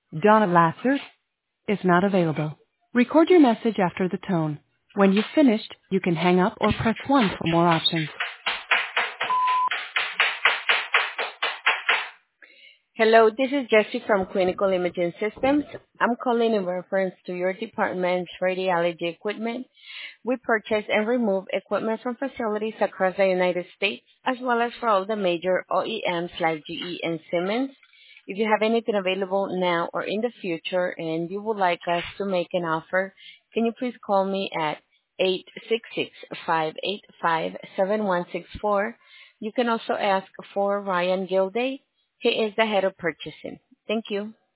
Donna Lasser is not available. Record your message after the tone. When you've finished, you can hang up or press 1 for more options. Hello, this is Jessie from Clinical Imaging Systems. I'm calling in reference to your department's radiology equipment. We purchase and remove equipment from facilities across the United States, as well as for all the major OEMs like GE and Siemens. If you have anything available now or in the future and you would like us to make an offer, can you please call me at 866-585-7164. You can also ask for Ryan Gilday. He is the head of purchasing. Thank you.